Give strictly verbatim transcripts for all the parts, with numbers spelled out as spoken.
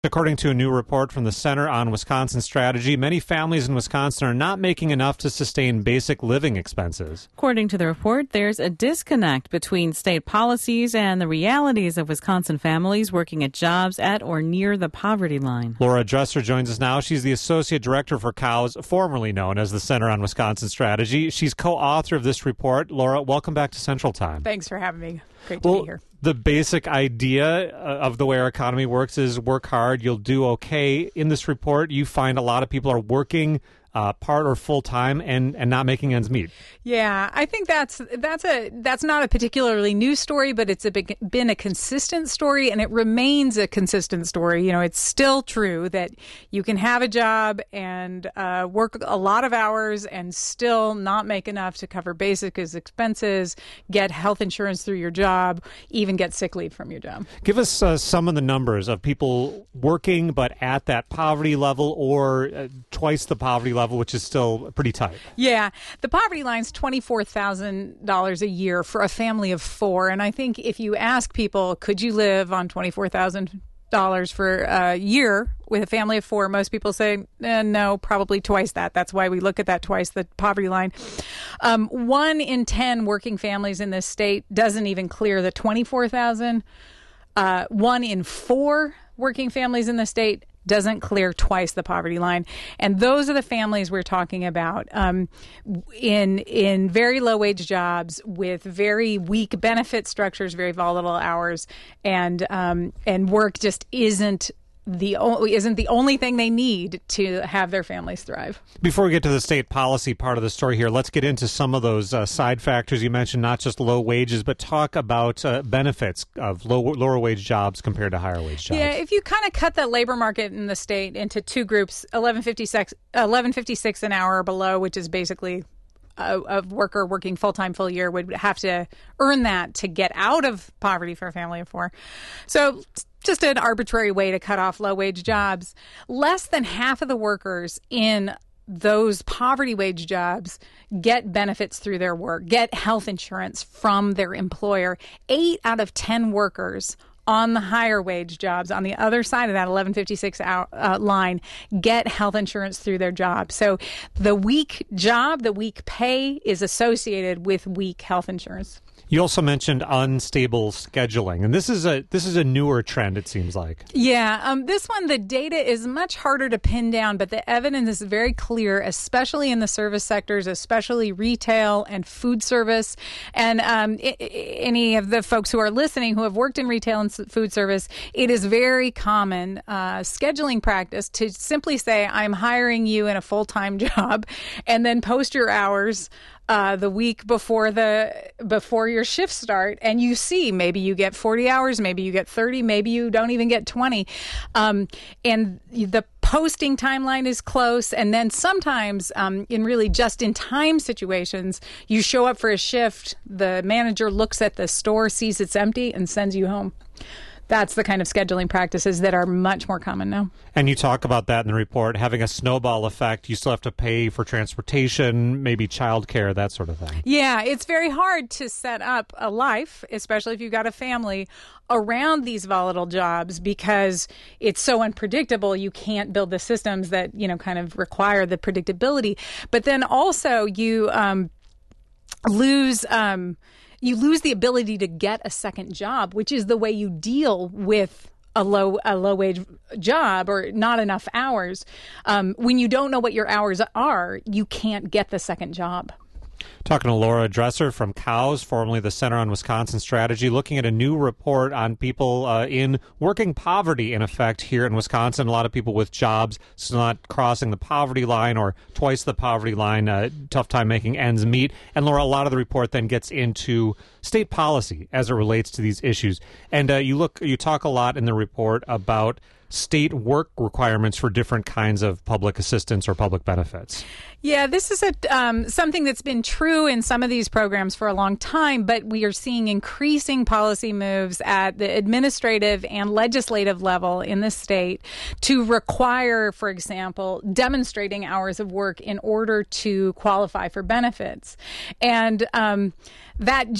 According to a new report from the Center on Wisconsin Strategy, many families in Wisconsin are not making enough to sustain basic living expenses. According to the report, there's a disconnect between state policies and the realities of Wisconsin families working at jobs at or near the poverty line. Laura Dresser joins us now. She's the Associate Director for C O W S, formerly known as the Center on Wisconsin Strategy. She's co-author of this report. Laura, welcome back to Central Time. Thanks for having me. Great to well, be here. The basic idea of the way our economy works is work hard, you'll do okay. In this report, you find a lot of people are working uh, part or full time and, and not making ends meet. Yeah, I think that's that's a that's not a particularly new story, but it's a big, been a consistent story, and it remains a consistent story. You know, it's still true that you can have a job and uh, work a lot of hours and still not make enough to cover basic expenses, get health insurance through your job, even get sick leave from your job. Give us uh, some of the numbers of people working but at that poverty level or uh, twice the poverty level, which is still pretty tight. Yeah, the poverty line's twenty-four thousand dollars a year for a family of four. And I think if you ask people, could you live on twenty-four thousand dollars for a year with a family of four, most people say, eh, no, probably twice that. That's why we look at that twice, the poverty line. Um, one in ten working families in this state doesn't even clear the twenty-four thousand dollars. Uh, one in four working families in the state doesn't clear twice the poverty line. And those are the families we're talking about um, in in very low wage jobs with very weak benefit structures, very volatile hours, and um, and work just isn't the only isn't the only thing they need to have their families thrive. Before we get to the state policy part of the story here, let's get into some of those uh, side factors you mentioned, not just low wages, but talk about uh, benefits of low, lower wage jobs compared to higher wage jobs. Yeah, if you kind of cut the labor market in the state into two groups, eleven fifty-six an hour or below, which is basically a, a worker working full-time full year would have to earn that to get out of poverty for a family of four. So just an arbitrary way to cut off low-wage jobs. Less than half of the workers in those poverty wage jobs get benefits through their work, get health insurance from their employer. Eight out of ten workers on the higher wage jobs, on the other side of that eleven fifty-six hour, uh, line, get health insurance through their job. So the weak job, the weak pay is associated with weak health insurance. You also mentioned unstable scheduling, and this is a this is a newer trend, it seems like. Yeah, um, this one, the data is much harder to pin down, but the evidence is very clear, especially in the service sectors, especially retail and food service. And um, I- any of the folks who are listening who have worked in retail and food service, it is very common uh, scheduling practice to simply say, I'm hiring you in a full-time job, and then post your hours Uh, the week before the before your shifts start, and you see maybe you get forty hours, maybe you get thirty, maybe you don't even get twenty, um, and the posting timeline is close. And then sometimes um, in really just-in-time situations, you show up for a shift, the manager looks at the store, sees it's empty, and sends you home. That's the kind of scheduling practices that are much more common now. And you talk about that in the report, having a snowball effect. You still have to pay for transportation, maybe childcare, that sort of thing. Yeah, it's very hard to set up a life, especially if you've got a family, around these volatile jobs because it's so unpredictable. You can't build the systems that, you know, kind of require the predictability. But then also you um, lose... Um, You lose the ability to get a second job, which is the way you deal with a low a low wage job or not enough hours. Um, when you don't know what your hours are, you can't get the second job. Talking to Laura Dresser from C O W S, formerly the Center on Wisconsin Strategy, looking at a new report on people uh, in working poverty, in effect, here in Wisconsin. A lot of people with jobs still not crossing the poverty line or twice the poverty line, uh, tough time making ends meet. And Laura, a lot of the report then gets into state policy as it relates to these issues. And uh, you look, you talk a lot in the report about state work requirements for different kinds of public assistance or public benefits. Yeah, this is a um, something that's been true in some of these programs for a long time, but we are seeing increasing policy moves at the administrative and legislative level in the state to require, for example, demonstrating hours of work in order to qualify for benefits. And um, that just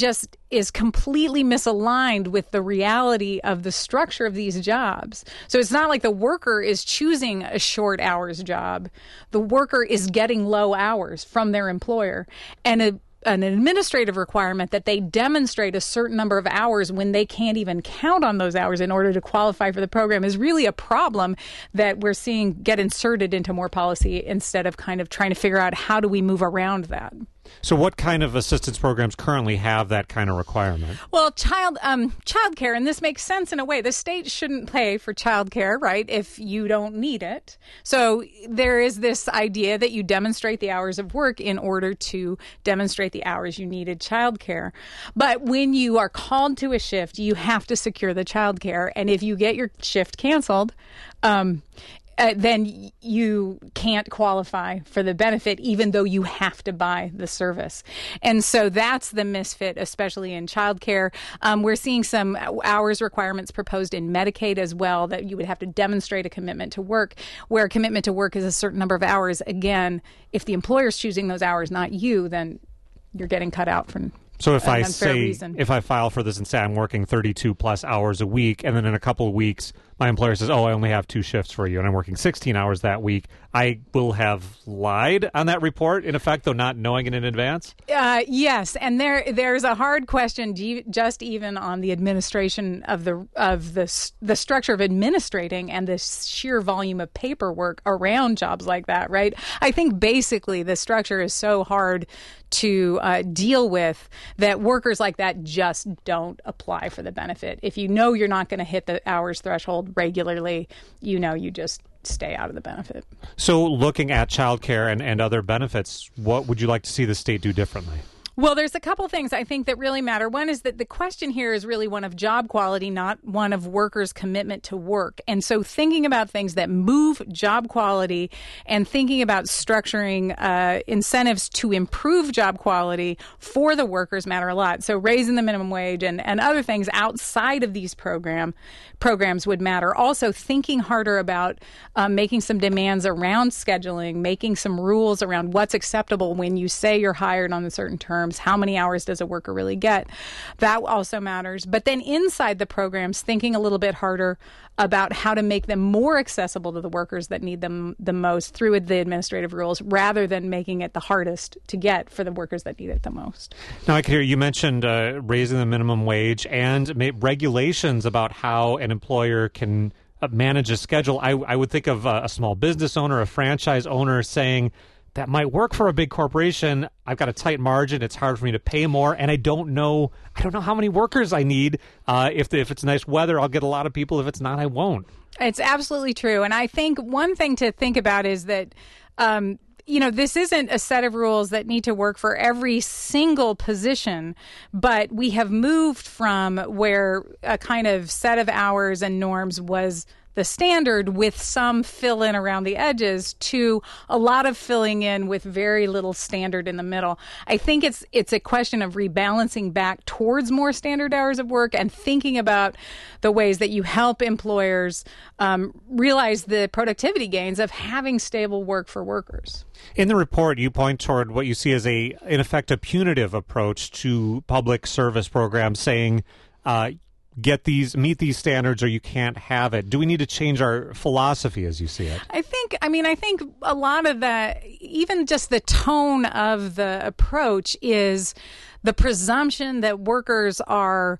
is completely misaligned with the reality of the structure of these jobs. So it's not like the worker is choosing a short hours job. The worker is getting low hours from their employer, and a an administrative requirement that they demonstrate a certain number of hours when they can't even count on those hours in order to qualify for the program is really a problem that we're seeing get inserted into more policy instead of kind of trying to figure out how do we move around that. So what kind of assistance programs currently have that kind of requirement? Well, child um, child care, and this makes sense in a way. The state shouldn't pay for child care, right, if you don't need it. So there is this idea that you demonstrate the hours of work in order to demonstrate the hours you needed child care. But when you are called to a shift, you have to secure the child care. And if you get your shift canceled, um, Uh, then you can't qualify for the benefit, even though you have to buy the service. And so that's the misfit, especially in childcare. Um, we're seeing some hours requirements proposed in Medicaid as well, that you would have to demonstrate a commitment to work, where a commitment to work is a certain number of hours. Again, if the employer's choosing those hours, not you, then you're getting cut out from. So if I say, reason. if I file for this and say I'm working thirty-two plus hours a week, and then in a couple of weeks, my employer says, oh, I only have two shifts for you, and I'm working sixteen hours that week, I will have lied on that report, in effect, though not knowing it in advance? Uh, yes, and there there's a hard question just even on the administration of the of the the structure of administrating and the sheer volume of paperwork around jobs like that, right? I think basically the structure is so hard to uh, deal with that workers like that just don't apply for the benefit. If you know you're not going to hit the hours threshold regularly, you know you just stay out of the benefit. So looking at childcare and, and other benefits, what would you like to see the state do differently? Well, there's a couple things I think that really matter. One is that the question here is really one of job quality, not one of workers' commitment to work. And so thinking about things that move job quality and thinking about structuring uh, incentives to improve job quality for the workers matter a lot. So raising the minimum wage and, and other things outside of these program programs would matter. Also thinking harder about um, making some demands around scheduling, making some rules around what's acceptable when you say you're hired on a certain term. How many hours does a worker really get? That also matters. But then inside the programs, thinking a little bit harder about how to make them more accessible to the workers that need them the most through the administrative rules, rather than making it the hardest to get for the workers that need it the most. Now, I can hear you mentioned uh, raising the minimum wage and ma- regulations about how an employer can uh, manage a schedule. I, I would think of uh, a small business owner, a franchise owner saying, that might work for a big corporation. I've got a tight margin. It's hard for me to pay more, and I don't know. I don't know how many workers I need. Uh, if the, if it's nice weather, I'll get a lot of people. If it's not, I won't. It's absolutely true, and I think one thing to think about is that. Um, You know, this isn't a set of rules that need to work for every single position, but we have moved from where a kind of set of hours and norms was the standard with some fill in around the edges to a lot of filling in with very little standard in the middle. I think it's it's a question of rebalancing back towards more standard hours of work and thinking about the ways that you help employers um, realize the productivity gains of having stable work for workers. In the report, you point toward what you see as a, in effect, a punitive approach to public service programs, saying, uh, get these, meet these standards or you can't have it. Do we need to change our philosophy as you see it? I think, I mean, I think a lot of that, even just the tone of the approach is the presumption that workers are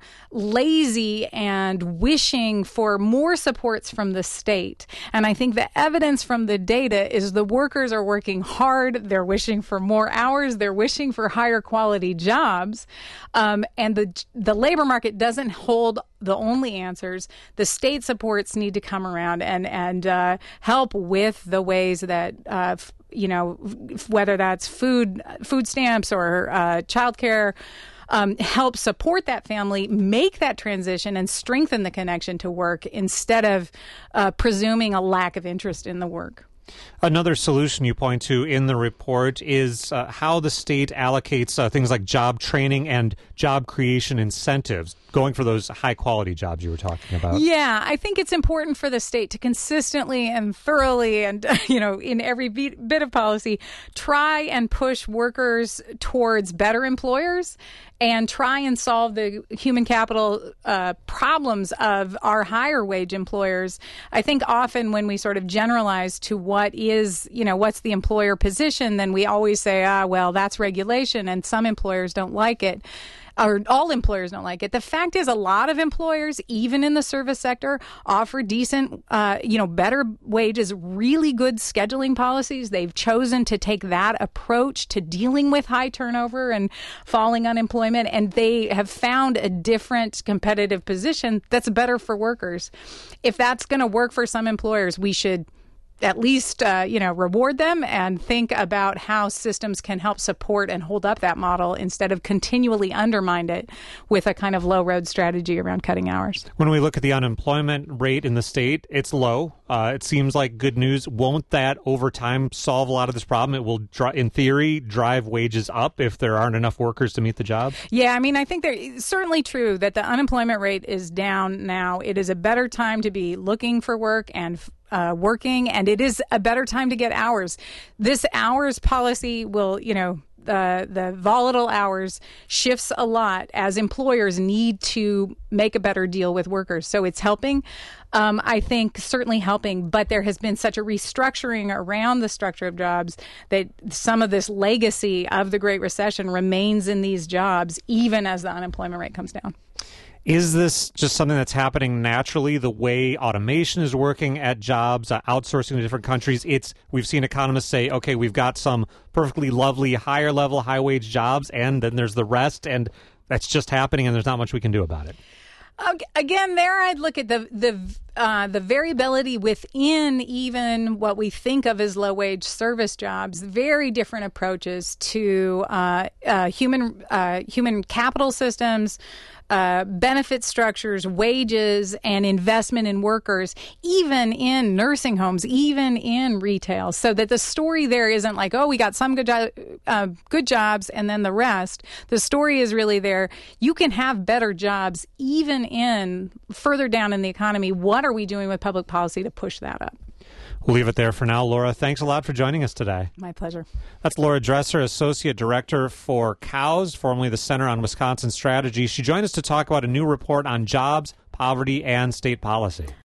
lazy and wishing for more supports from the state. And I think the evidence from the data is the workers are working hard. They're wishing for more hours. They're wishing for higher quality jobs. Um, and the the labor market doesn't hold the only answers. The state supports need to come around and, and uh, help with the ways that uh, you know, whether that's food, food stamps or uh, childcare, um, help support that family, make that transition, and strengthen the connection to work instead of uh, presuming a lack of interest in the work. Another solution you point to in the report is uh, how the state allocates uh, things like job training and job creation incentives, going for those high-quality jobs you were talking about. Yeah, I think it's important for the state to consistently and thoroughly and, you know, in every bit of policy, try and push workers towards better employers and try and solve the human capital uh, problems of our higher wage employers. I think often when we sort of generalize to what is, you know, what's the employer position, then we always say, ah, well, that's regulation, and some employers don't like it. Or all employers don't like it. The fact is, a lot of employers, even in the service sector, offer decent, uh, you know, better wages, really good scheduling policies. They've chosen to take that approach to dealing with high turnover and falling unemployment, and they have found a different competitive position that's better for workers. If that's going to work for some employers, we should at least, uh, you know, reward them and think about how systems can help support and hold up that model instead of continually undermine it with a kind of low road strategy around cutting hours. When we look at the unemployment rate in the state, it's low. Uh, it seems like good news. Won't that over time solve a lot of this problem? It will, dri- in theory, drive wages up if there aren't enough workers to meet the job? Yeah, I mean, I think there, it's certainly true that the unemployment rate is down now. It is a better time to be looking for work and Uh, working, and it is a better time to get hours. This hours policy will, you know, the the volatile hours shifts a lot as employers need to make a better deal with workers. So it's helping. Um, I think certainly helping, but there has been such a restructuring around the structure of jobs that some of this legacy of the Great Recession remains in these jobs, even as the unemployment rate comes down. Is this just something that's happening naturally, the way automation is working at jobs, uh, outsourcing to different countries? It's we've seen economists say, okay, we've got some perfectly lovely higher level, high wage jobs, and then there's the rest, and that's just happening, and there's not much we can do about it. Again, there I'd look at the the uh, the variability within even what we think of as low wage service jobs. Very different approaches to uh, uh, human uh, human capital systems, uh, benefit structures, wages, and investment in workers, even in nursing homes, even in retail. So that the story there isn't like, oh, we got some good jo- uh, good jobs and then the rest. The story is really there. You can have better jobs even in further down in the economy. What are we doing with public policy to push that up? We'll leave it there for now. Laura, thanks a lot for joining us today. My pleasure. That's Laura Dresser, Associate Director for C O W S, formerly the Center on Wisconsin Strategy. She joined us to talk about a new report on jobs, poverty, and state policy.